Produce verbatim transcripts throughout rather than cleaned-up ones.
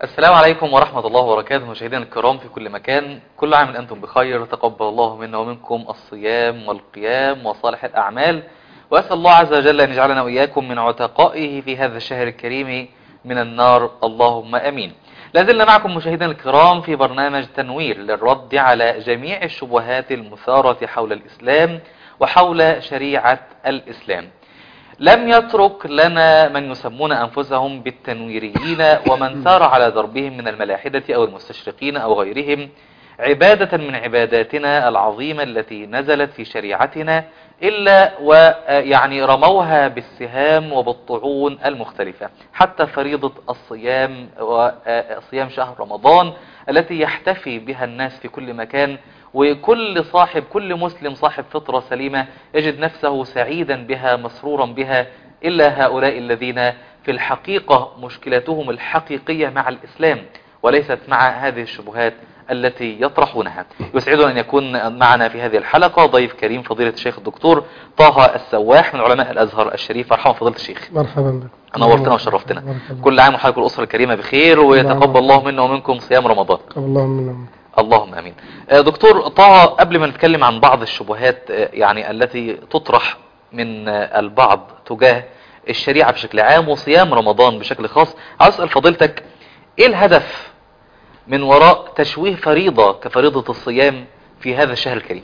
السلام عليكم ورحمة الله وبركاته مشاهدينا الكرام في كل مكان، كل عام أنتم بخير، تقبل الله منا ومنكم الصيام والقيام وصالح الأعمال، وأسأل الله عز وجل أن يجعلنا وإياكم من عتقائه في هذا الشهر الكريم من النار، اللهم أمين. لازلنا معكم مشاهدينا الكرام في برنامج تنوير للرد على جميع الشبهات المثارة حول الإسلام وحول شريعة الإسلام. لم يترك لنا من يسمون أنفسهم بالتنويريين ومن سار على دربهم من الملاحدة أو المستشرقين أو غيرهم عبادة من عباداتنا العظيمة التي نزلت في شريعتنا إلا ويعني رموها بالسهام وبالطعون المختلفة، حتى فريضة الصيام وصيام شهر رمضان التي يحتفي بها الناس في كل مكان، وكل صاحب كل مسلم صاحب فطرة سليمة يجد نفسه سعيدا بها مسرورا بها، إلا هؤلاء الذين في الحقيقة مشكلتهم الحقيقية مع الإسلام وليست مع هذه الشبهات التي يطرحونها. يسعدنا أن يكون معنا في هذه الحلقة ضيف كريم فضيلة الشيخ الدكتور طه السواح من علماء الأزهر الشريف. مرحبا فضيلة الشيخ. مرحبا بك. نورتنا وشرفتنا. كل عام وحضرتك الأسرة الكريمة بخير، ويتقبل الله منا ومنكم صيام رمضان. تقبل الله منا. اللهم امين. دكتور طه، قبل ما نتكلم عن بعض الشبهات يعني التي تطرح من البعض تجاه الشريعة بشكل عام وصيام رمضان بشكل خاص، عاوز اسال فضيلتك ايه الهدف من وراء تشويه فريضة كفريضة الصيام في هذا الشهر الكريم؟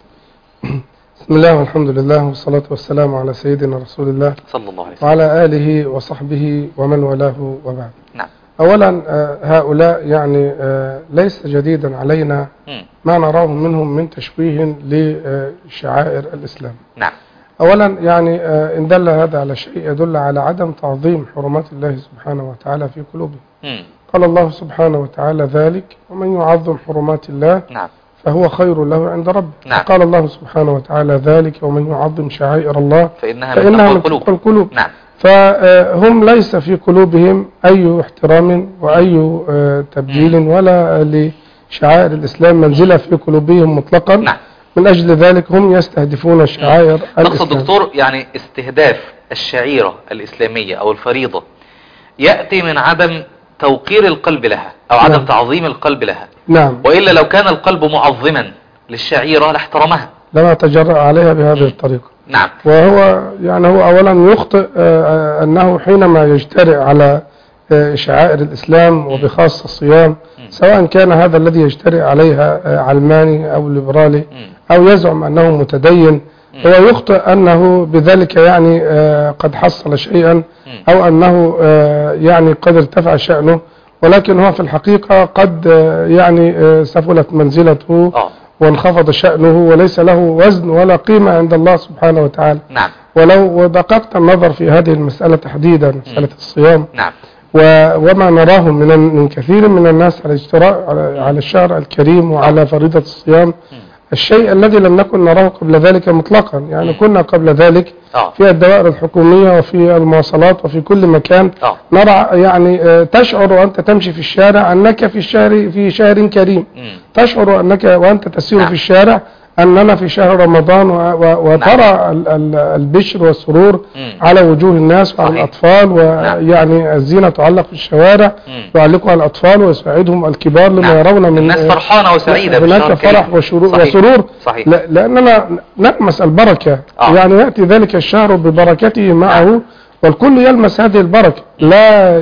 بسم الله والحمد لله والصلاة والسلام على سيدنا رسول الله صلى الله عليه وسلم وعلى آله وصحبه ومن والاه وبعد. نعم. أولا هؤلاء يعني ليس جديدا علينا ما نراه منهم من تشويه لشعائر الإسلام. نعم. أولا يعني إن دل هذا على شيء يدل على عدم تعظيم حرمات الله سبحانه وتعالى في قلوبهم. قال الله سبحانه وتعالى ذلك ومن يعظم حرمات الله نعم فهو خير له عند ربه. نعم. قال الله سبحانه وتعالى ذلك ومن يعظم شعائر الله فإنها, فإنها من تقوى القلوب. القلوب. نعم. فهم ليس في قلوبهم أي احترام وأي تبجيل ولا لشعائر الإسلام منزلة في قلوبهم مطلقا. نعم. من أجل ذلك هم يستهدفون شعائر الإسلام. تقصد دكتور يعني استهداف الشعيرة الإسلامية أو الفريضة يأتي من عدم توقير القلب لها أو عدم نعم. تعظيم القلب لها. نعم. وإلا لو كان القلب معظما للشعيرة لاحترمها، لما تجرأ عليها بهذه الطريقة. نعم. وهو يعني هو أولا يخطئ أنه حينما يجترئ على شعائر الإسلام وبخاصة الصيام، سواء كان هذا الذي يجترئ عليها علماني أو ليبرالي أو يزعم أنه متدين، هو يخطئ أنه بذلك يعني قد حصل شيئا أو أنه يعني قد ارتفع شأنه، ولكن هو في الحقيقة قد يعني سفلت منزلته وانخفض شأنه وليس له وزن ولا قيمة عند الله سبحانه وتعالى. نعم. ولو دققت النظر في هذه المسألة تحديدا، مسألة الصيام، نعم. وما نراه من من كثير من الناس على اجتراء على الشهر الكريم وعلى فريضة الصيام، الشيء الذي لم نكن نراه قبل ذلك مطلقا. يعني كنا قبل ذلك في الدوائر الحكومية وفي المواصلات وفي كل مكان نرى يعني تشعر وأنت تمشي في الشارع أنك في الشهر في شهر كريم، تشعر أنك وأنت تسير في الشارع أننا في شهر رمضان، وترى البشر والسرور على وجوه الناس وعلى الأطفال، ويعني الزينة تعلق في الشوارع يعلقها الأطفال ويساعدهم الكبار لما يرون من الناس فرحانة وسعيدة هناك فرح وسرور، لأننا نلمس البركة. يعني يأتي ذلك الشهر ببركته معه والكل يلمس هذه البركة. لا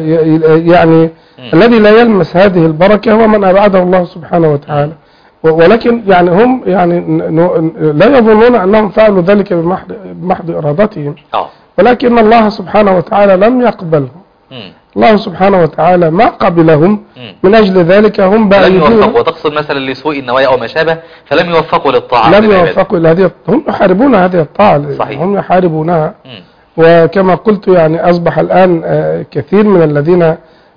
يعني الذي لا يلمس هذه البركة هو من أبعده الله سبحانه وتعالى. ولكن يعني هم يعني لا يظنون أنهم فعلوا ذلك بمحض إرادتهم، ولكن الله سبحانه وتعالى لم يقبلهم. الله سبحانه وتعالى ما قبلهم، من أجل ذلك هم بعيدون. وتقصد مثلا لسوء النوايا أو ما شابه فلم يوفقوا للطاعة، لم يوفقوا إلى هذه، هم يحاربون هذه الطاعة. صحيح. هم يحاربونها. وكما قلت يعني أصبح الآن كثير من الذين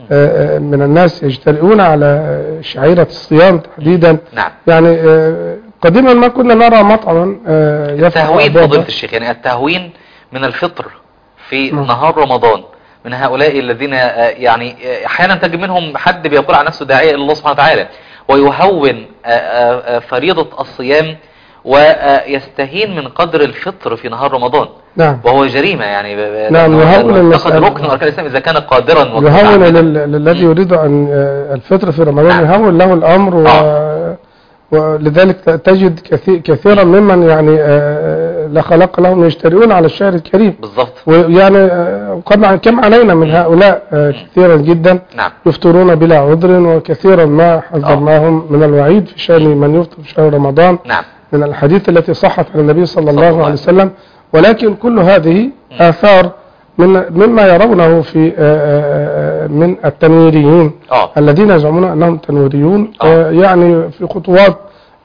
من الناس يجترئون على شعيرة الصيام تحديدا. نعم. يعني قديما ما كنا نرى مطعما يفتح التهوين فضيلة الشيخ، يعني التهوين من الفطر في م. نهار رمضان من هؤلاء الذين يعني احيانا تجد منهم حد بيقول عن نفسه داعية الى الله سبحانه وتعالى ويهون فريضة الصيام ويستهين من قدر الفطر في نهار رمضان. نعم. وهو جريمة يعني. نعم. يهون المسألة ركن من أركان الإسلام إذا كان قادرا. يهون للذي يريد أن الفطر في رمضان. نعم. يهون له الأمر و... آه. ولذلك تجد كثير كثيرا ممن يعني لا خلق لهم يشترون على الشهر الكريم. بالضبط. ويعني قد كم علينا من هؤلاء كثيرا جدا. نعم. يفطرون بلا عذر، وكثيرا ما حذرناهم من الوعيد في شأن من يفطر في شهر رمضان. نعم. من الحديث التي صحت عن النبي صلى الله عليه وسلم. ولكن كل هذه آثار من مما يرونه في من التنويريين أوه. الذين يزعمون أنهم تنويريون. يعني في خطوات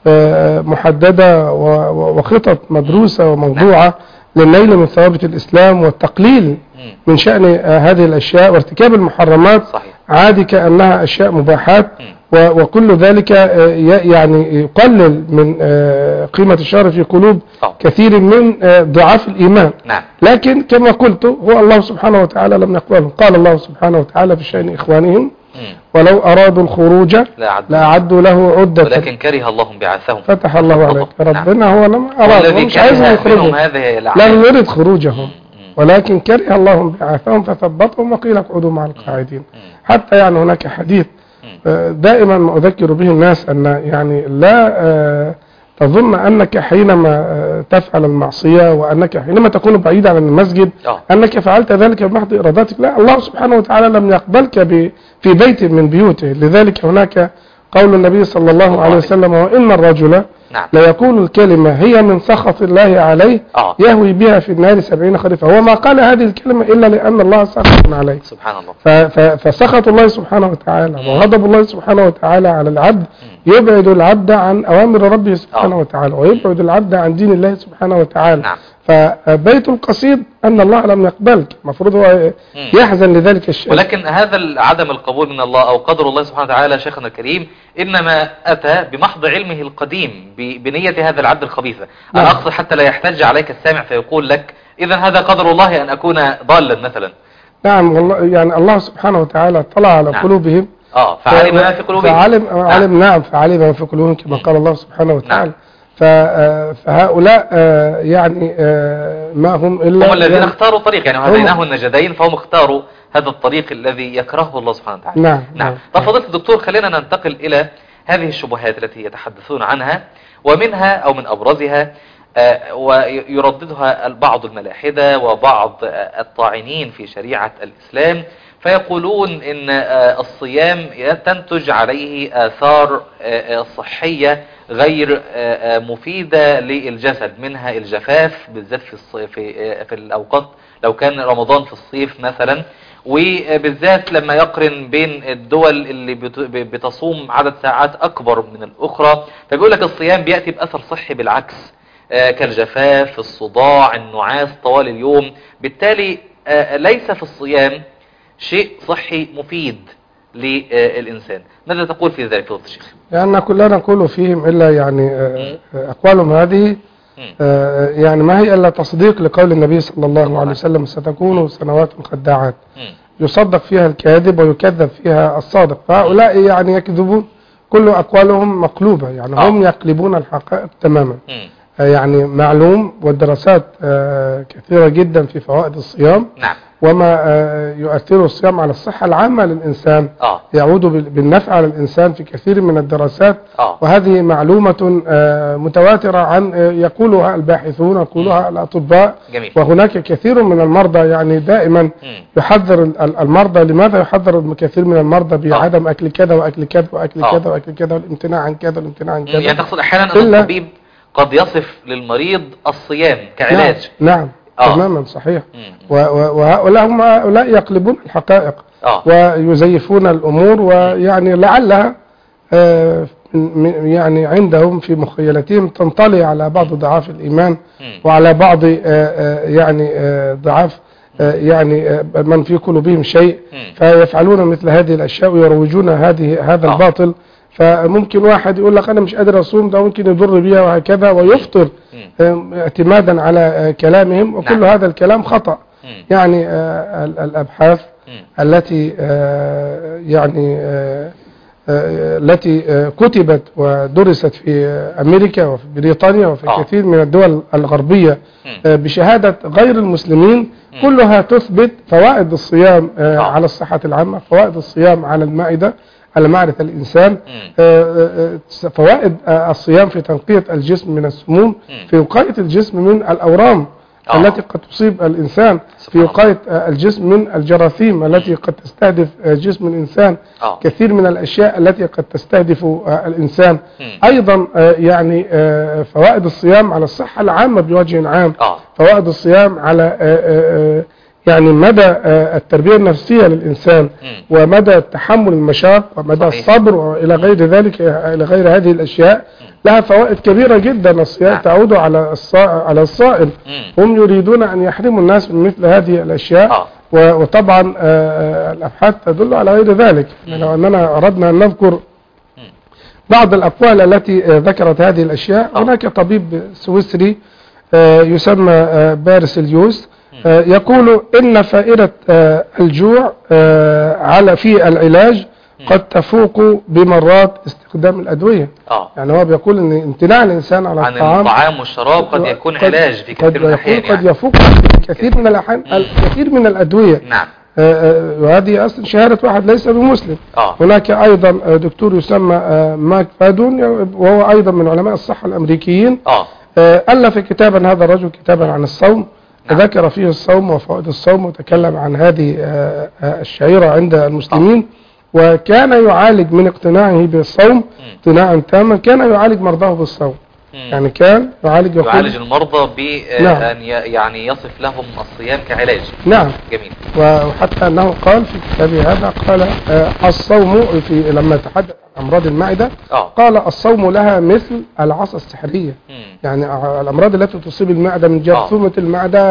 محددة وخطط مدروسة وموضوعة للنيل من ثوابت الإسلام والتقليل من شأن هذه الأشياء وارتكاب المحرمات. صحيح. عادي كأنها أشياء مباحات. وكل ذلك يعني يقلل من قيمة الشر في قلوب كثير من ضعاف الإيمان. نعم. لكن كما قلت هو الله سبحانه وتعالى لم يقبلهم. قال الله سبحانه وتعالى في شأن إخوانهم ولو أرادوا الخروج لأعدوا له عدة ولكن كره الله بعثهم. فتح الله عليك. ربنا هو لم أراد مش عايزنا يخرجوا، لم يرد خروجهم ولكن كره الله بعثهم فثبتهم وقيل اقعدوا مع القاعدين. حتى يعني هناك حديث دائما ما أذكر به الناس أن يعني لا تظن أنك حينما تفعل المعصية وأنك حينما تكون بعيد عن المسجد أنك فعلت ذلك بمحض إرادتك. لا، الله سبحانه وتعالى لم يقبلك في بيت من بيوته. لذلك هناك قول النبي صلى الله عليه وسلم وإن الرجل نعم. لا يقول الكلمة هي من سخط الله عليه آه. يهوي بها في النار سبعين خريفا. هو ما قال هذه الكلمة إلا لأن الله سخط عليه. سبحان الله. فسخط الله سبحانه وتعالى وغضب الله سبحانه وتعالى على العبد يبعد العبد عن أوامر ربه سبحانه آه. وتعالى ويبعد العبد عن دين الله سبحانه وتعالى. نعم. فبيت القصيد أن الله لم يقبلك، المفروض هو يحزن لذلك الشيء. ولكن هذا عدم القبول من الله أو قدر الله سبحانه وتعالى شيخنا الكريم إنما أتى بمحض علمه القديم بنية هذا العبد الخبيثة. نعم. أنا أقصد حتى لا يحتج عليك السامع فيقول لك إذا هذا قدر الله أن أكون ضالا مثلا. نعم والله، يعني الله سبحانه وتعالى طلع على نعم. قلوبهم اه فعلم ما في قلوبهم. فعلم نعم. نعم فعلم ما في قلوبهم كما قال الله سبحانه وتعالى. نعم. فهؤلاء يعني ما هم إلا هم الذين يعني اختاروا طريق، يعني وهديناه النجدين، فهم اختاروا هذا الطريق الذي يكرهه الله سبحانه وتعالى. نعم. نعم. طب فضيلة الدكتور خلينا ننتقل إلى هذه الشبهات التي يتحدثون عنها، ومنها أو من أبرزها ويرددها بعض الملاحدة وبعض الطاعنين في شريعة الإسلام، فيقولون إن الصيام تنتج عليه آثار صحية غير مفيدة للجسد، منها الجفاف بالذات في الصيف في الأوقات لو كان رمضان في الصيف مثلا، وبالذات لما يقرن بين الدول اللي بتصوم عدد ساعات أكبر من الأخرى، فبيقول لك الصيام بيأتي بأثر صحي بالعكس كالجفاف، الصداع، النعاس طوال اليوم. بالتالي ليس في الصيام شيء صحي مفيد للإنسان. ماذا تقول في ذلك فضيلة الشيخ؟ يعني كلنا نقول فيهم إلا يعني أقوالهم هذه يعني ما هي إلا تصديق لقول النبي صلى الله عليه وسلم ستكون سنوات خداعات يصدق فيها الكاذب ويكذب فيها الصادق. فهؤلاء يعني يكذبون، كل أقوالهم مقلوبة، يعني هم يقلبون الحقائق تماما. يعني معلوم والدراسات كثيرة جدا في فوائد الصيام. نعم. وما يؤثر الصيام على الصحة العامة للإنسان. آه. يعود بالنفع على الإنسان في كثير من الدراسات. آه. وهذه معلومة متواترة عن يقولها الباحثون ويقولها الأطباء. جميل. وهناك كثير من المرضى يعني دائما م. يحذر المرضى. لماذا يحذر كثير من المرضى بعدم آه. أكل كذا وأكل كذا وأكل آه. كذا وأكل كذا والامتناع عن كذا والامتناع عن كذا. يعني تقصد أحيانا أن الطبيب قد يصف للمريض الصيام كعلاج. نعم, نعم. آه. تماما صحيح. وهؤلاء هم هؤلاء يقلبون الحقائق آه. ويزيفون الأمور، ويعني لعلها آه يعني عندهم في مخيلتهم تنطلي على بعض ضعاف الإيمان وعلى بعض آه آه يعني آه ضعاف آه يعني آه من في قلوبهم شيء، فيفعلون مثل هذه الأشياء ويروجون هذه هذا آه. الباطل. فممكن واحد يقول لك أنا مش قادر أصوم، ده ممكن يضر بيها وهكذا ويفطر اعتمادا على كلامهم، وكل نعم. هذا الكلام خطأ. يعني الأبحاث التي يعني التي كتبت ودرست في أمريكا وفي بريطانيا وفي أوه. كثير من الدول الغربية بشهادة غير المسلمين كلها تثبت فوائد الصيام أوه. على الصحة العامة، فوائد الصيام على المعدة، على معدة الإنسان، فوائد الصيام في تنقية الجسم من السموم، في وقاية الجسم من الأورام أوه. التي قد تصيب الإنسان، في وقاية الجسم من الجراثيم التي قد تستهدف جسم الإنسان، أوه. كثير من الأشياء التي قد تستهدف الإنسان. م. أيضا يعني فوائد الصيام على الصحة العامة بوجه عام، أوه. فوائد الصيام على يعني مدى التربية النفسية للإنسان، م. ومدى تحمل المشاق ومدى صحيح. الصبر وإلى غير ذلك، إلى غير هذه الأشياء، م. لها فوائد كبيرة جدا. الصيام نعم. تعود على على الصائم. م. هم يريدون أن يحرموا الناس من مثل هذه الأشياء، آه. وطبعا الأبحاث تدل على غير ذلك. لو أننا أردنا أن نذكر بعض الأقوال التي ذكرت هذه الأشياء، آه. هناك طبيب سويسري يسمى بارسليوس يقول إن فائدة الجوع على في العلاج قد تفوق بمرات استخدام الأدوية. آه. يعني هو بيقول إن امتناع الإنسان على عن الطعام الطعام والشراب قد يكون قد علاج في كثير من الأحيان، قد يفوق في كثير من الأحيان الكثير من الأدوية. نعم. وهذه أصلا شهادة واحد ليس بمسلم. آه. هناك أيضا دكتور يسمى ماك فادون، وهو أيضا من علماء الصحة الأمريكيين. آه. ألف كتابا هذا الرجل كتابا عن الصوم، نعم. ذكر فيه الصوم وفوائد الصوم، وتكلم عن هذه الشعيرة عند المسلمين. آه. وكان يعالج من اقتناعه بالصوم اقتناعا تاما، كان يعالج مرضاه بالصوم. مم. يعني كان يعالج يعالج المرضى بأن نعم. يعني يصف لهم الصيام كعلاج. نعم. جميل. وحتى أنه قال في كتابه هذا، قال الصوم في لما تحدث عن أمراض المعدة، أوه. قال الصوم لها مثل العصا السحرية. مم. يعني الأمراض التي تصيب المعدة من جرثومة المعدة،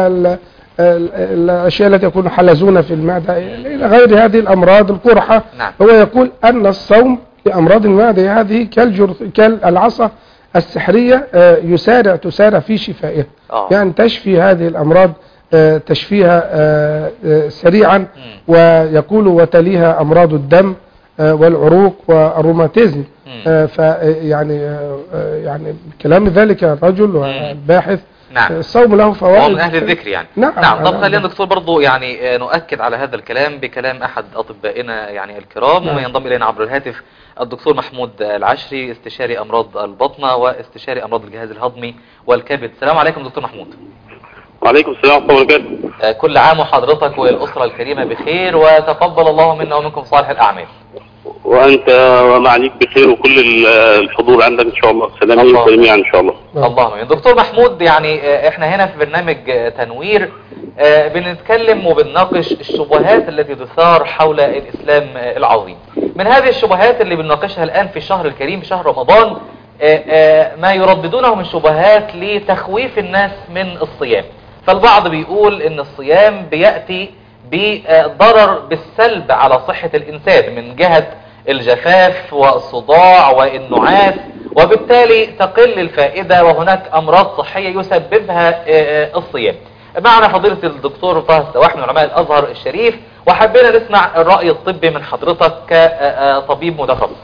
الأشياء التي يكون حلزونة في المعدة إلى غير هذه الأمراض القرحة. نعم. هو يقول أن الصوم لأمراض المعدة هذه كالعصا السحرية، يسارع تسارع في شفائها. أوه. يعني تشفي هذه الأمراض تشفيها سريعا. م. ويقول وتليها أمراض الدم والعروق والروماتيزم. فيعني يعني كلام ذلك الرجل والباحث، نعم. الصوم له فوائد، هو من أهل الذكر يعني. نعم. نعم. طب خلينا دكتور برضو يعني نؤكد على هذا الكلام بكلام أحد أطبائنا يعني الكرام. نعم. وينضم إلينا عبر الهاتف الدكتور محمود العشري، استشاري أمراض البطنة واستشاري أمراض الجهاز الهضمي والكبد. السلام عليكم دكتور محمود. وعليكم السلام ورحمة الله وبركاته. كل عام وحضرتك والأسرة الكريمة بخير، وتقبل الله منا ومنكم صالح الأعمال. وأنت ومعليك بخير، وكل الحضور عندك إن شاء الله سلامين وسلمين إن شاء الله. اللهم آمين. دكتور محمود، يعني إحنا هنا في برنامج تنوير بنتكلم وبنناقش الشبهات التي تثار حول الإسلام العظيم. من هذه الشبهات اللي بنناقشها الآن في الشهر الكريم شهر رمضان ما يرددونه من شبهات لتخويف الناس من الصيام. فالبعض بيقول إن الصيام بيأتي بضرر بالسلب على صحة الإنسان من جهة الجفاف والصداع والنعاس، وبالتالي تقل الفائدة وهناك أمراض صحية يسببها الصيام. معنا فضيلة الدكتور طه السواح من علماء الأزهر الشريف، وحبينا نسمع الرأي الطبي من حضرتك كطبيب متخصص.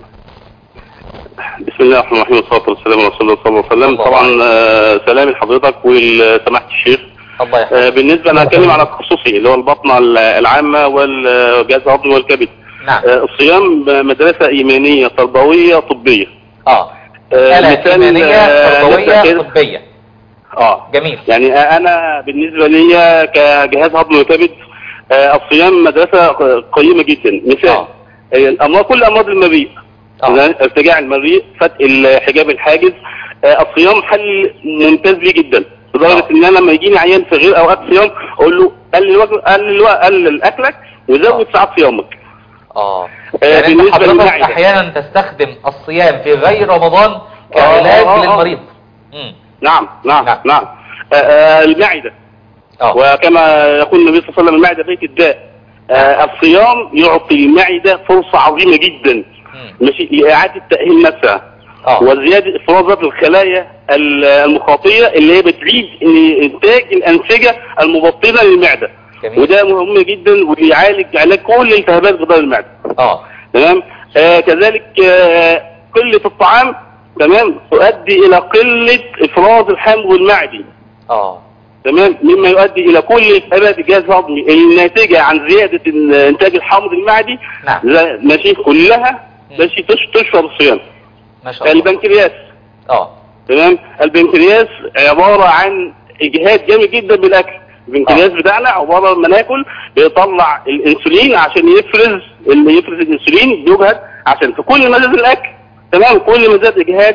بسم الله الرحمن الرحيم، والصلاة والسلام على رسول الله صلى الله عليه وسلم. طبعا سلام لحضرتك ولسماحة الشيخ. الله يحفظك. بالنسبة أنا هتكلم على تخصصي اللي هو البطنة العامة والجهاز الهضمي والكبد. نعم. الصيام مدرسة إيمانية تربوية طبية. اه مثال إيمانية تربوية طبية. اه جميل. يعني أنا بالنسبة لي كجهاز هضمي وكبد الصيام مدرسة قيمة جدا. مثال آه. الأمراض، كل أمراض المريء، ارتجاع المريء، فتح الحجاب الحاجز، الصيام حل ممتاز ليه جدا، لدرجه ان انا لما يجيني عيان في غير اوقات صيام اقول له قلل الوجبه، قلل قلل اكلك وزود ساعات صيامك. اه يعني انت حضرتك احيانا تستخدم الصيام في غير رمضان كعلاج آه آه للمريض. مم. نعم نعم نعم, نعم. آه آه المعده. آه. وكما يقول النبي صلى الله عليه وسلم المعده بيت الداء. آه الصيام يعطي المعده فرصه عظيمه جدا ماشي لإعادة تأهيل نفسها. أوه. وزيادة إفرازات الخلايا المخاطية اللي هي بتعيد إنتاج الأنسجة المبطنة للمعدة. جميل. وده مهم جدا وبيعالج علاج كل التهابات غدار المعدة. اه تمام. آه كذلك آه قلة الطعام تمام تؤدي الى قلة افراز الحمض المعدي. اه تمام، مما يؤدي الى كل التهابات الجهاز الهضمي الناتجه عن زياده انتاج الحمض المعدي. نعم. ماشي، كلها ماشي تشفى بالصيام. ما شاء الله. البنكرياس اه تمام، البنكرياس عباره عن اجهاد جامد جدا بالاكل. البنكرياس آه. بتاعنا عباره لما ناكل بيطلع الانسولين عشان يفرز اللي يفرز الانسولين بيجهد عشان في كل ما زاد الاكل تمام كل ما زاد اجهاد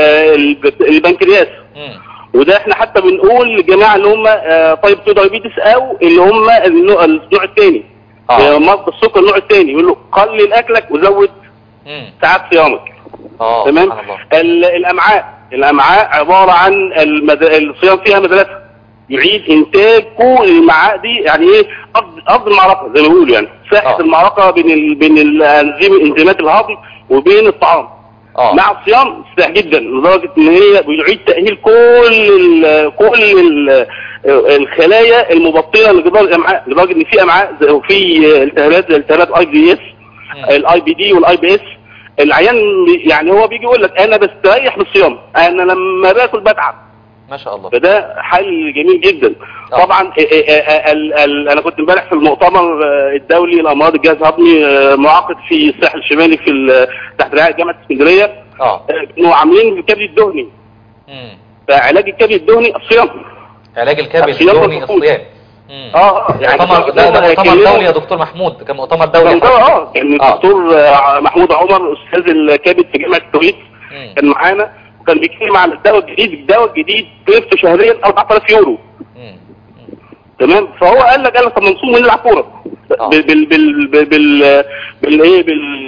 البنكرياس. امم وده احنا حتى بنقول للجماعه اللي هم طيب تو دايبيتس او اللي هم النوع الثاني اه مرضى السكر النوع الثاني، يقول له قلل اكلك وزود امم ساعات صيامك. اه تمام. الامعاء الامعاء عباره عن المد... الصيام فيها مدرسه يعيد انتاج كل المعاء دي، يعني ايه ارض المعركه زي ما بيقولوا، يعني ساحه أوه. المعركه بين ال... بين الانزيم انزيمات الهضم وبين الطعام. أوه. مع الصيام سريع جدا لدرجه ان هي بيعيد تاهيل كل ال كل ال الخلايا المبطنه لجدار الامعاء، لدرجه ان في امعاء وفي التهابات زي التهابات اي بي اس الاي بي دي والاي بي اس. العيان يعني هو بيجي يقول لك انا بستريح بالصيام، انا لما باكل بتعب. ما شاء الله. فده حل جميل جدا. أوه. طبعا ال ال انا كنت امبارح في المؤتمر الدولي لامراض الجهاز الهضمي معقد في الساحل الشمالي في تحت رعايه جامعه اسكندريه. اه كانوا عاملين الكبد الدهني. امم فعلاج الكبد الدهني الصيام. علاج الكبد الدهني الصيام. اه اه يعني مؤتمر ده, ده مؤتمر دولي يا دكتور محمود، كان مؤتمر دولي. اه كان الدكتور محمود عمر استاذ الكبد في جامعه الكويت كان معانا، وكان بيتكلم عن الدواء الجديد. الدواء الجديد كلفته شهريا أربعة آلاف يورو. مم. تمام. فهو قال لك قال لك طب ما نصوم ونلعب كوره بال بال بال بال بالايه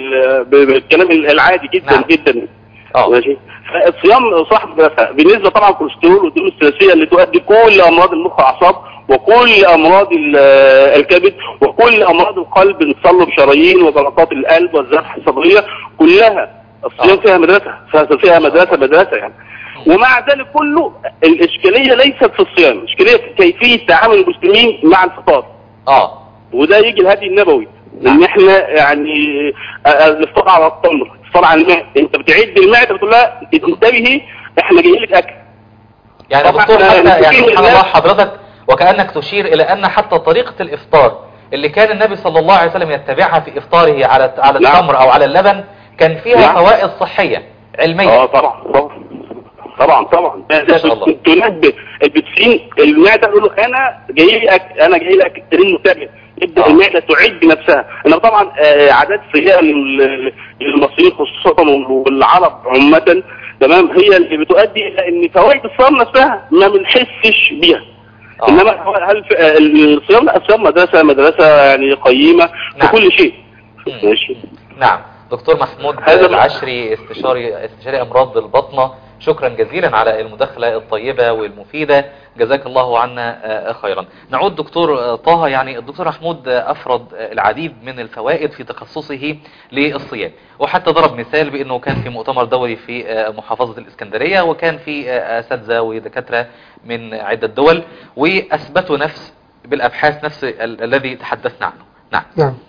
بالكلام العادي جدا. نعم. جدا. اه ماشي. الصيام صاحب بالنسبه طبعا الكوليسترول والدهون الثلاثيه اللي تؤدي كل امراض المخ والاعصاب وكل امراض الكبد وكل امراض القلب، انتصاب شرايين وجلطات القلب والذبحه الصدريه، كلها الصيام فيها مدرسه فيها مدرسه مدرسه يعني. ومع ذلك كله الاشكاليه ليست في الصيام، الاشكاليه في كيفيه تعامل المسلمين مع الفطار. اه وده يجي الهدي النبوي. نعم. ان احنا يعني الافطار على التمر، الافطار على الماء، انت بتعد المعده بتقول لها انتبهي احنا جايين لك اكل. يعني يا دكتور حتى يعني سبحان الله حضرتك وكانك تشير الى ان حتى طريقه الافطار اللي كان النبي صلى الله عليه وسلم يتبعها في افطاره على على التمر. نعم. او على اللبن كان فيها. نعم. فوائد صحيه علميه. اه طبعا طبعا طبعا طبعا تنبه البتسين المعده تقول له انا جاي لي اكل، انا جاي لي اكل منتبه، يبدا المعده تعد نفسها. انما طبعا عادات سيئه للمصريين خصوصا والعرب عامه تمام هي اللي بتؤدي الى ان فوائد الصيام نفسها ما بنحسش بيها. آه. انما هل الصيام لا، الصيام مدرسه مدرسه يعني قيمه. نعم. في كل شيء. ماشي. نعم. دكتور محمود العشري استشاري استشاري امراض البطنه، شكرا جزيلا على المداخلة الطيبة والمفيدة، جزاك الله عنا خيرا. نعود دكتور طه، يعني الدكتور محمود أفرد العديد من الفوائد في تخصصه للصيام، وحتى ضرب مثال بأنه كان في مؤتمر دولي في محافظة الإسكندرية، وكان في أساتذة ودكاترة من عدة دول، وأثبتوا نفس بالأبحاث نفس ال الذي تحدثنا عنه. نعم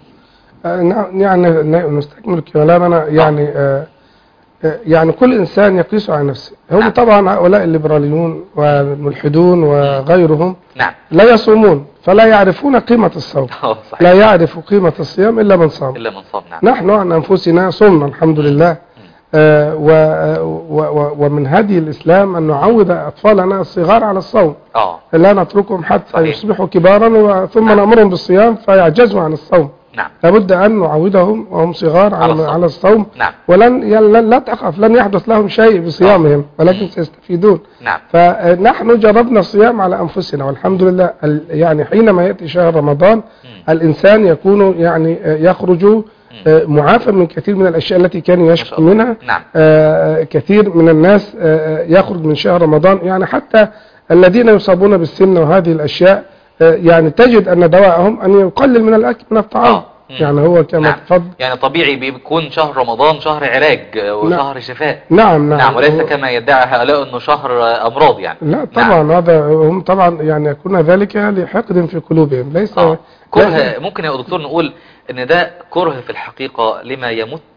نعم. يعني نستكمل كلامنا. يعني آه يعني كل إنسان يقيس على نفسه. هم. نعم. طبعا هؤلاء الليبراليون والملحدون وغيرهم. نعم. لا يصومون فلا يعرفون قيمة الصوم. لا يعرف قيمة الصيام إلا من صام. إلا من صام. نعم. نحن عن أنفسنا صمنا الحمد لله. آه و و ومن هدي الإسلام أن نعود أطفالنا الصغار على الصوم. آه. لا نتركهم حتى صحيح. يصبحوا كبارا ثم نعم. نأمرهم بالصيام فيعجزوا عن الصوم. نعم. لابد أن نعودهم وهم صغار على الصوم, على الصوم. نعم. ولن لن لا تخف، لن يحدث لهم شيء بصيامهم ولكن سيستفيدون. نعم. فنحن جربنا الصيام على أنفسنا والحمد لله. يعني حينما يأتي شهر رمضان م. الإنسان يكون يعني يخرج معافى من كثير من الأشياء التي كان يشكو منها. نعم. كثير من الناس يخرج من شهر رمضان، يعني حتى الذين يصابون بالسمنة وهذه الأشياء يعني تجد أن دواءهم أن يقلل من الأكل من الطعام. آه. يعني هو كما نعم. تفضل. يعني طبيعي بيكون شهر رمضان شهر علاج وشهر نعم. شفاء. نعم نعم. نعم وليس كما يدعي هؤلاء أنه شهر أمراض يعني. لا طبعا. نعم. هذا هم طبعا يعني يكون ذلك لحقد في قلوبهم ليس. آه. كره ممكن يا دكتور نقول ان ده كره في الحقيقة لما يمت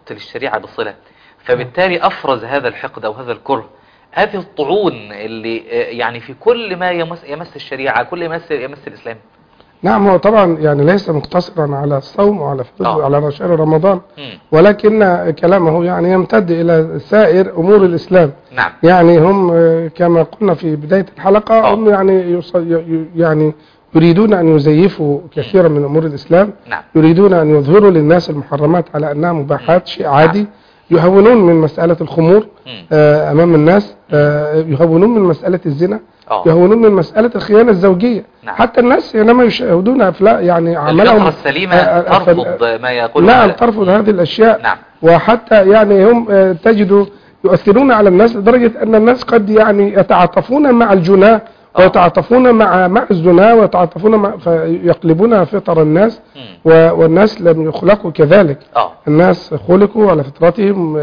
للشريعة بصلة، فبالتالي أفرز هذا الحقد أو هذا الكره، هذه الطعون اللي يعني في كل ما يمس, يمس الشريعة، كل ما يمس, يمس الإسلام. نعم، هو طبعا يعني ليس مقتصرا على الصوم وعلى آه. على شهر رمضان، م. ولكن كلامه يعني يمتد إلى سائر أمور الإسلام. نعم. يعني هم كما قلنا في بداية الحلقة آه. هم يعني يعني يريدون أن يزيفوا كثيرا من أمور الإسلام. نعم. يريدون أن يظهروا للناس المحرمات على أنها مباحات، شيء عادي. نعم. يهونون من مسألة الخمور آه أمام الناس، آه يهونون من مسألة الزنا، أوه. يهونون من مسألة الخيانة الزوجية. نعم. حتى الناس حينما يشاهدون أفلام يعني عملهم الفطرة السليمة آه ترفض ما يقولون. نعم، ترفض هذه الأشياء. نعم. وحتى يعني هم آه تجدوا يؤثرون على الناس لدرجة أن الناس قد يعني يتعاطفون مع الجناه ويتعاطفون مع مع الزنا ويتعاطفون مع فيقلبون فطر الناس، والناس لم يخلقوا كذلك. أوه. الناس خلقوا على فطرتهم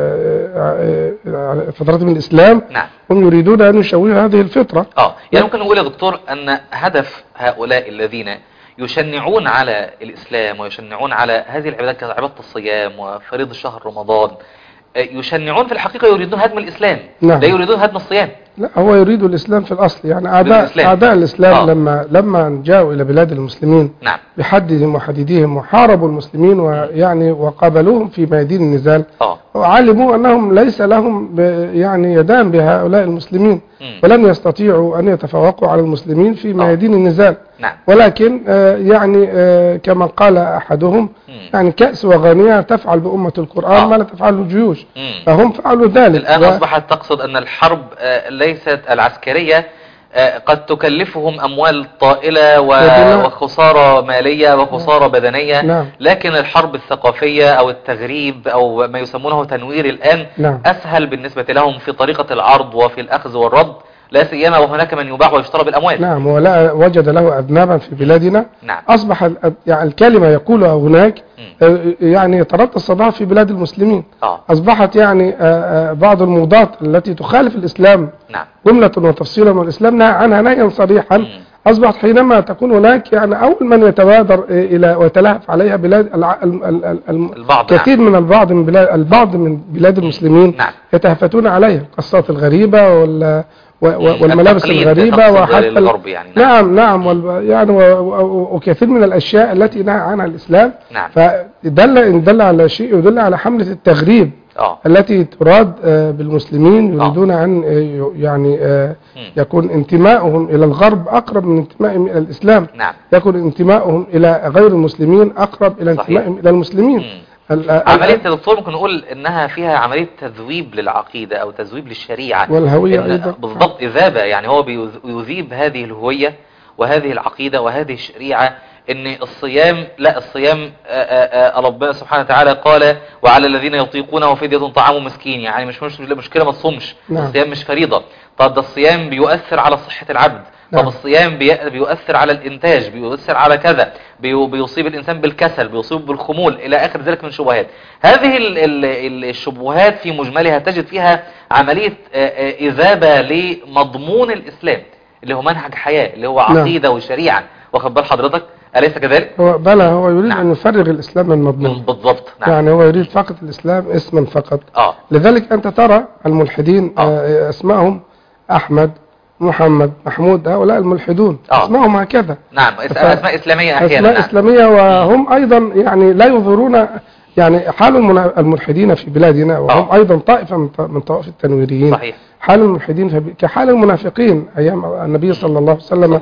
على فطرتهم الإسلام. نعم. هم يريدون أن يشوهوا هذه الفطرة. اه يعني ممكن نقول يا دكتور أن هدف هؤلاء الذين يشنعون على الإسلام ويشنعون على هذه العبادات كعبادة الصيام وفريضة شهر رمضان، يشنعون في الحقيقة يريدون هدم الإسلام. نعم. لا يريدون هدم الصيام. لا، هو يريد الإسلام في الأصل. يعني أعداء الإسلام. أعداء الإسلام آه. لما لما جاءوا إلى بلاد المسلمين. نعم. بحدهم وحديدهم وحاربوا المسلمين ويعني وقابلوهم في ميادين النزال. آه. وعلموا أنهم ليس لهم يعني يدان بهؤلاء المسلمين. م. ولم يستطيعوا أن يتفوقوا على المسلمين في ميادين النزال. نعم. ولكن آه يعني آه كما قال أحدهم م. يعني كأس وغانية تفعل بأمة القرآن آه. ما لا تفعله الجيوش. م. فهم فعلوا ذلك. الآن و... أصبحت تقصد أن الحرب آه ليست العسكرية قد تكلفهم أموال طائلة وخسارة مالية وخسارة بدنية. نعم. لكن الحرب الثقافية أو التغريب أو ما يسمونه تنوير الآن. نعم. أسهل بالنسبة لهم في طريقة العرض وفي الأخذ والرد، لا سيما وهناك من يباع ويشترى بالأموال. نعم، ولا وجد له أذنابا في بلادنا. نعم. أصبح يعني الكلمة يقولها هناك م. يعني يترتب صداها في بلاد المسلمين. آه. أصبحت يعني بعض الموضات التي تخالف الإسلام. نعم. جملة وتفصيلا من الإسلام نهى عنها نهيا صريحا. م. أصبحت حينما تكون هناك يعني أول من يتبادر إلى ويتلهف عليها بلاد البعض. كثير نعم. من البعض من بلاد البعض من بلاد المسلمين. نعم. يتهفتون عليها القصات الغريبة وال والملابس الغريبة وحتى يعني. نعم نعم وال... يعني وكثير من الأشياء التي نهى عنها الإسلام. نعم. فدل إن دل على شيء يدل على حملة التغريب أوه. التي تراد بالمسلمين. يريدون أوه. أن يعني يكون انتمائهم إلى الغرب أقرب من انتمائهم إلى الإسلام. نعم. يكون انتمائهم إلى غير المسلمين أقرب إلى انتمائهم إلى المسلمين. م. عملية يا دكتور ممكن نقول انها فيها عملية تذويب للعقيدة او تذويب للشريعة والهوية ايضا. بالضبط، اذابة. يعني هو بيذيب هذه الهوية وهذه العقيدة وهذه الشريعة. ان الصيام لا الصيام ربنا سبحانه وتعالى قال وعلى الذين يطيقونه فدية طعام مسكين. يعني مش مش مشكلة ما تصومش. نعم. الصيام مش فريضة. طب ده الصيام بيؤثر على صحة العبد. طب الصيام بيؤثر على الانتاج، بيؤثر على كذا، بيصيب الانسان بالكسل، بيصيب بالخمول الى اخر ذلك من شبهات. هذه الشبهات في مجملها تجد فيها عملية اذابة لمضمون الاسلام اللي هو منهج حياة، اللي هو عقيدة نعم. وشريعة. واخد بال حضرتك؟ أليس كذلك؟ هو بلى هو يريد نعم. أن يفرغ الإسلام من مضمون. بالضبط. نعم. يعني هو يريد فقط الإسلام اسما فقط. آه. لذلك أنت ترى الملحدين آه. اسمائهم أحمد، محمد، محمود، هؤلاء الملحدون. آه. اسمائهم هكذا. نعم. أسماء إسلامية أحيانا. أسماء نعم. إسلامية، وهم أيضا يعني لا يظهرون يعني حال الملحدين في بلادنا، وهم آه. أيضا طائفة من طوائف التنويريين. صحيح. حال الملحدين كحال المنافقين أيام النبي صلى الله عليه وسلم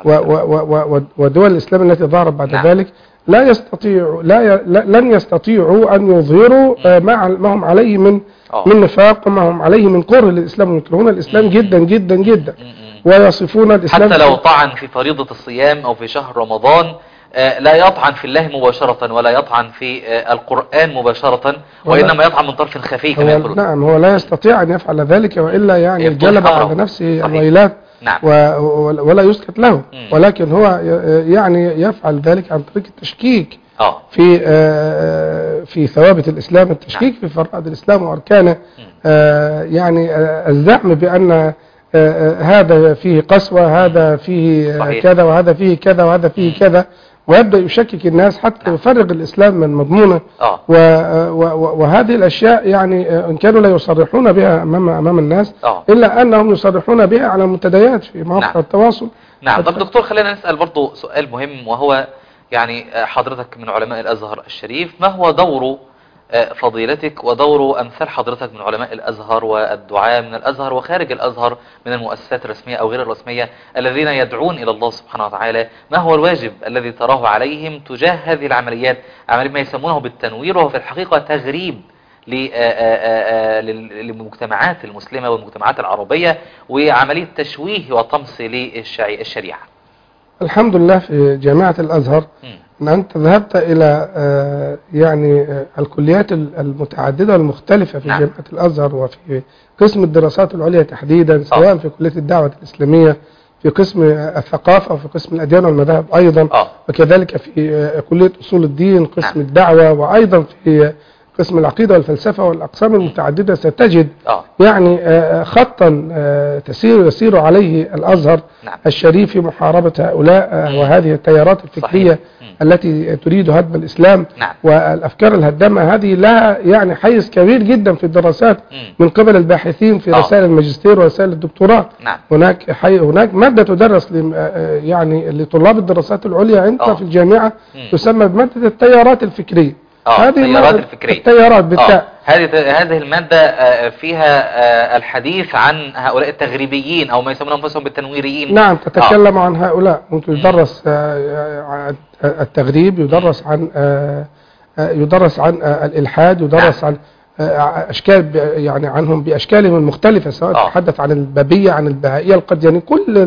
ودول الإسلام التي ظهرت بعد نعم. ذلك لا يستطيع لا ي... لن يستطيعوا أن يظهروا ما ما هم عليه من أوه. من نفاق وما هم عليه من كره للإسلام، ويكرهون الإسلام جدا جدا جدا ويصفون الإسلام حتى لو طعن في فريضة الصيام أو في شهر رمضان لا يطعن في الله مباشرة ولا يطعن في القرآن مباشرة، وإنما يطعن من طرف خفي كما يقولون. نعم، هو لا يستطيع أن يفعل ذلك، وإلا يعني جلب على نفسه الويلات. نعم. ولا يسكت له. مم. ولكن هو يعني يفعل ذلك عن طريق التشكيك أوه. في في ثوابت الإسلام، التشكيك نعم. في فرائض الإسلام وأركانه. يعني الزعم بأن هذا فيه قسوة، هذا فيه صحيح. كذا، وهذا فيه كذا، وهذا فيه كذا، ويبدأ يشكك الناس حتى يفرغ الإسلام من مضمونه. آه. وهذه الأشياء يعني إن كانوا لا يصرحون بها أمام أمام الناس آه. إلا أنهم يصرحون بها على المنتديات في مواقع نعم. التواصل. نعم. طب دكتور خلينا نسأل برضو سؤال مهم، وهو يعني حضرتك من علماء الأزهر الشريف، ما هو دور فضيلتك ودور أمثال حضرتك من علماء الأزهر والدعاء من الأزهر وخارج الأزهر من المؤسسات الرسمية أو غير الرسمية الذين يدعون إلى الله سبحانه وتعالى، ما هو الواجب الذي تراه عليهم تجاه هذه العمليات، عملية ما يسمونه بالتنوير، وهو في الحقيقة تغريب للمجتمعات المسلمة والمجتمعات العربية، وعملية تشويه وطمس للشريعة؟ الحمد لله في جامعة الأزهر أن أنت ذهبت إلى يعني الكليات المتعددة والمختلفة في نعم. جامعة الأزهر، وفي قسم الدراسات العليا تحديدا، سواء أوه. في كلية الدعوة الإسلامية، في قسم الثقافة، وفي قسم الأديان والمذاهب أيضا، أوه. وكذلك في كلية أصول الدين قسم نعم. الدعوة، وأيضا في قسم العقيدة والفلسفة والأقسام المتعددة. ستجد أوه. يعني خطا تسير يسير عليه الأزهر نعم. الشريف في محاربة هؤلاء وهذه التيارات الفكرية التي تريد هدم الإسلام نعم. والأفكار الهدامة هذه لها يعني حيز كبير جدا في الدراسات من قبل الباحثين في رسائل الماجستير ورسائل الدكتوراه نعم. هناك حي هناك مادة تدرس يعني لطلاب الدراسات العليا عندنا في الجامعة تسمى بمادة التيارات الفكرية. هذه التيارات الفكرية، التيارات بالتاء. هذه هذه المادة فيها الحديث عن هؤلاء التغريبيين أو ما يسمونهم أنفسهم بالتنويريين. نعم، تتكلم أوه. عن هؤلاء. يدرس التغريب، يدرس عن يدرس عن الإلحاد، يدرس نعم. عن أشكال يعني عنهم بأشكالهم المختلفة، سواء أوه. تحدث عن البابية، عن البهائية، القديانية، كل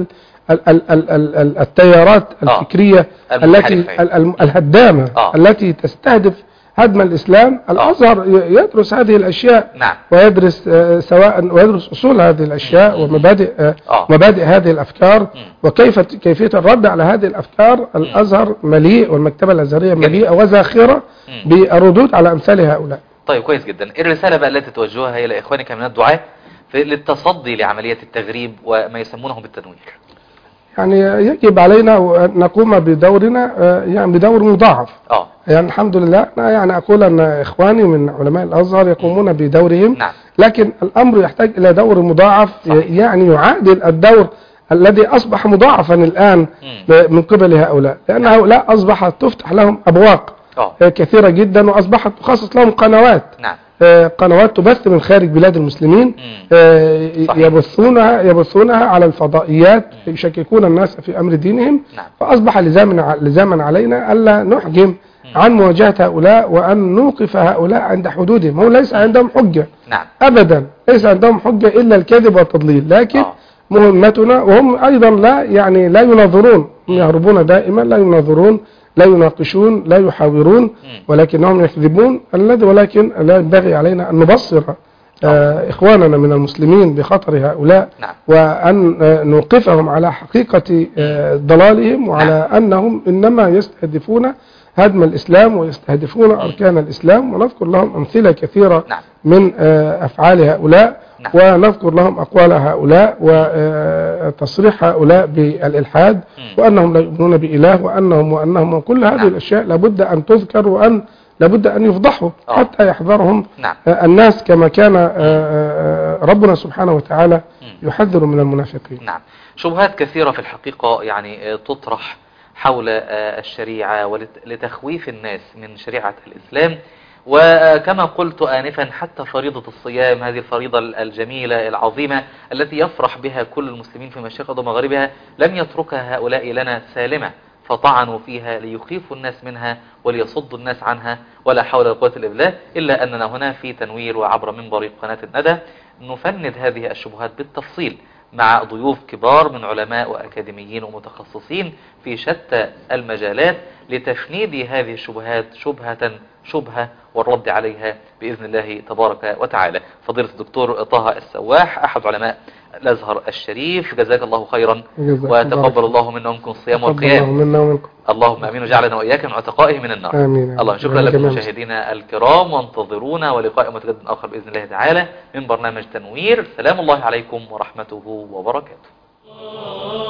التيارات الفكرية التي الهدامة أوه. التي تستهدف هدم الإسلام. الأزهر يدرس هذه الأشياء نعم. ويدرس سواء ويدرس أصول هذه الأشياء ومبادئ مبادئ هذه الأفكار وكيف كيفية الرد على هذه الأفكار. الأزهر مليء والمكتبة الأزهرية مليئة وزاخرة بالردود على أمثال هؤلاء. طيب كويس جدا. الرسالة بقى التي توجهها إلى إخوانك من الدعاة للتصدي لعملية التغريب وما يسمونه بالتنوير؟ يعني يجب علينا أن نقوم بدورنا يعني بدور مضاعف. اه يعني الحمد لله يعني أقول أن إخواني من علماء الأزهر يقومون بدورهم نعم. لكن الأمر يحتاج إلى دور مضاعف صحيح. يعني يعادل الدور الذي أصبح مضاعفا الآن م. من قبل هؤلاء، لأن نعم. هؤلاء أصبحت تفتح لهم أبواق أوه. كثيرة جدا، وأصبحت تخصص لهم قنوات نعم. قنوات تبث من خارج بلاد المسلمين، يبثونها يبثونها على الفضائيات، يشككون الناس في أمر دينهم نعم. فأصبح لزاما لزاما علينا ألا نحجم عن مواجهة هؤلاء وأن نوقف هؤلاء عند حدودهم. هو ليس عندهم حجة نعم. أبدا، ليس عندهم حجة إلا الكذب والتضليل، لكن أوه. مهمتنا وهم أيضا لا يعني لا يناظرون، يهربون دائما، لا يناظرون، لا يناقشون، لا يحاورون، ولكنهم يكذبون. الذي ولكن لا ينبغي علينا أن نبصر آه إخواننا من المسلمين بخطر هؤلاء نعم. وأن آه نوقفهم على حقيقة آه ضلالهم، وعلى نعم. أنهم إنما يستهدفون هدم الإسلام ويستهدفون أركان الإسلام، ونذكر لهم أمثلة كثيرة نعم. من آه أفعال هؤلاء نعم. ونذكر لهم أقوال هؤلاء وتصريح هؤلاء بالإلحاد وأنهم لا يؤمنون بإله وأنهم وأنهم وكل هذه نعم. الأشياء لابد أن تذكر وأن لابد أن يفضحوا أوه. حتى يحذرهم نعم. الناس كما كان ربنا سبحانه وتعالى يحذر من المنافقين. نعم. شبهات كثيرة في الحقيقة يعني تطرح حول الشريعة ولتخويف الناس من شريعة الإسلام، وكما قلت آنفا حتى فريضة الصيام، هذه الفريضة الجميلة العظيمة التي يفرح بها كل المسلمين في مشارق ومغاربها، لم يتركها هؤلاء لنا سالمة، فطعنوا فيها ليخيفوا الناس منها وليصدوا الناس عنها، ولا حول ولا قوة إلا بالله. إلا أننا هنا في تنوير وعبر منبر قناة الندى نفند هذه الشبهات بالتفصيل مع ضيوف كبار من علماء وأكاديميين ومتخصصين في شتى المجالات لتفنيد هذه الشبهات شبهة شبهة والرد عليها بإذن الله تبارك وتعالى. فضيلة الدكتور طه السواح أحد علماء الأزهر الشريف، جزاك الله خيرا وتقبل الله منا ومنكم الصيام والقيام. اللهم امين وجعلنا واياك من عتقائه من النار. امين. الله شكرا لكم مشاهدينا الكرام، وانتظرونا ولقاء متجدد اخر باذن الله تعالى من برنامج تنوير. سلام الله عليكم ورحمته وبركاته.